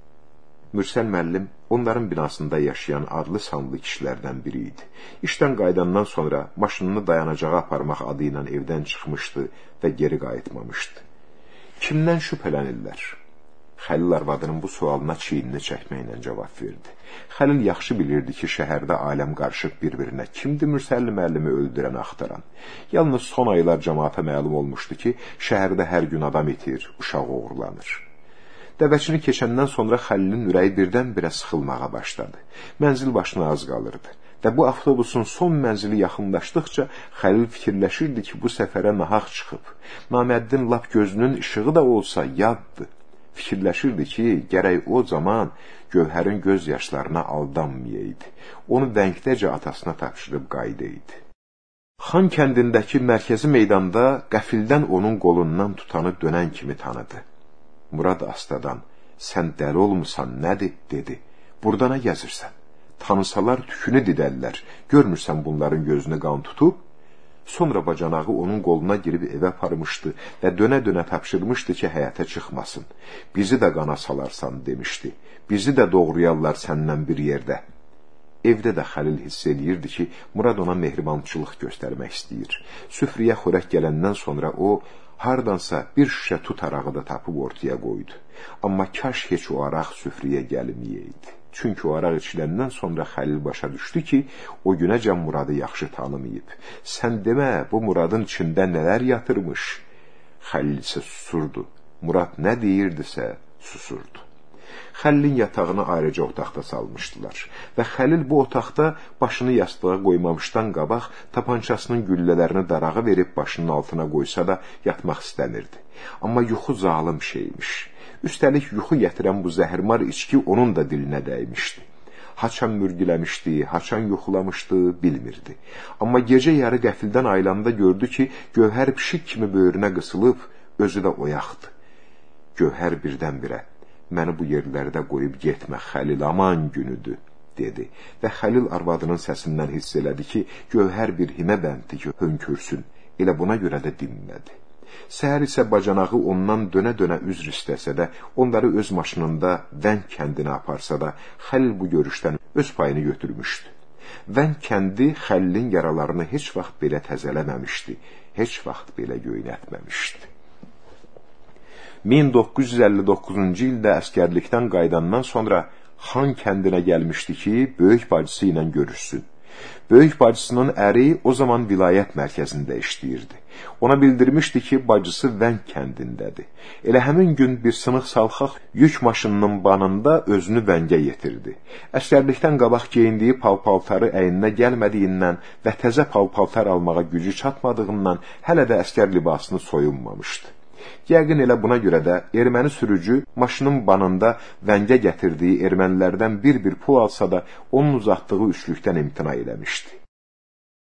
Mürsəl müəllim onların binasında yaşayan adlı sanlı kişilərdən biri idi. İşdən qayıdandan sonra maşınını dayanacağa aparmaq adı ilə evdən çıxmışdı və geri qayıtmamışdı. Kimdən şübhələnirlər? Xəlil arvadının bu sualına çiynini çəkməklə cavab verdi. Xəlil yaxşı bilirdi ki, şəhərdə aləm qarışıq bir-birinə kimdir Mürsəlli müəllimi öldürən, axtaran. Yalnız son aylar cəmaata məlum olmuşdu ki, şəhərdə hər gün adam itir, uşaq oğurlanır. Dəvəçini keçəndən sonra Xəlilin ürəyi birdən-birə sıxılmağa başladı. Mənzil başına az qalırdı. Və bu avtobusun son mənzili yaxınlaşdıqca Xəlil fikirləşirdi ki, bu səfərə nahaq çıxıb. Naməddin lap gözünün işığı da olsa yaddı. Fikirləşirdi ki, gərək o zaman Gövhərin göz yaşlarına aldanmayaydı. Onu vəngdəcə atasına tapşırıb qayıdaydı. Xan kəndindəki mərkəzi meydanda qəfildən onun qolundan tutanı dönən kimi tanıdı. Murad astadan, sən dəli olmusan, nədir, dedi. Burada nə gəzirsən? Tanısalar tükünü didərlər, görmürsən bunların gözünü qan tutub? Sonra bacanağı onun qoluna girib evə aparmışdı və dönə-dönə tapşırmışdı ki, həyətə çıxmasın. Bizi də qana salarsan, demişdi. Bizi də doğrayarlar səndən bir yerdə. Evdə də Xəlil hiss eləyirdi ki, Murad ona mehribançılıq göstərmək istəyir. Süfriyə xörək gələndən sonra o, hardansa bir şüşə tut arağı da tapıb ortaya qoydu. Amma kaş heç o araq süfriyə gəlməyəydi. Çünki o araq içiləndən sonra Xəlil başa düşdü ki, o günəcən Muradı yaxşı tanımayıb. Sən demə, bu Muradın içində nələr yatırmış. Xəlil isə susurdu. Murad nə deyirdisə, susurdu. Xəlilin yatağını ayrıca otaqda salmışdılar. Və Xəlil bu otaqda başını yastığa qoymamışdan qabaq tapançasının güllələrini darağı verib başının altına qoysa da yatmaq istəmirdi. Amma yuxu zalım şeymiş. Üstəlik yuxu gətirən bu zəhərmar içki onun da dilinə dəymişdi. Haçan mürgüləmişdi, haçan yuxulamışdı, bilmirdi. Amma gecə yarı qəfildən ayılanda gördü ki, Gövhər pişik kimi böyrünə qısılıb, özü də oyaqdı. Gövhər birdən-birə, məni bu yerlərdə qoyub getmə Xəlil, aman günüdür, dedi. Və Xəlil arvadının səsindən hiss elədi ki, Gövhər bir himə bənddir ki, hönkürsün. Elə buna görə də dinlədi. Səhər isə bacanağı ondan dönə-dönə üzr istəsə də, onları öz maşınında Vəng kəndinə aparsa da, Xəlil bu görüşdən öz payını götürmüşdü. Vəng kəndi Xəlilin yaralarını heç vaxt belə təzələməmişdi, heç vaxt belə göynətməmişdi. 1959-cu ildə əskərlikdən qaydandan sonra Xan kəndinə gəlmişdi ki, böyük bacısı ilə görüşsün. Böyük bacısının əri o zaman vilayət mərkəzində işləyirdi. Ona bildirmişdi ki, bacısı Vəng kəndindədir. Elə həmin gün bir sınıq-salxaq yük maşınının banında özünü Vəngə yetirdi. Əskərlikdən qabaq geyindiyi pal-paltarı əyninə gəlmədiyindən və təzə pal-paltar almağa gücü çatmadığından hələ də əskər libasını soyunmamışdı. Yəqin elə buna görə də erməni sürücü maşının banında Vəngə gətirdiyi ermənilərdən bir pul alsa da onun uzatdığı üçlükdən imtina eləmişdi.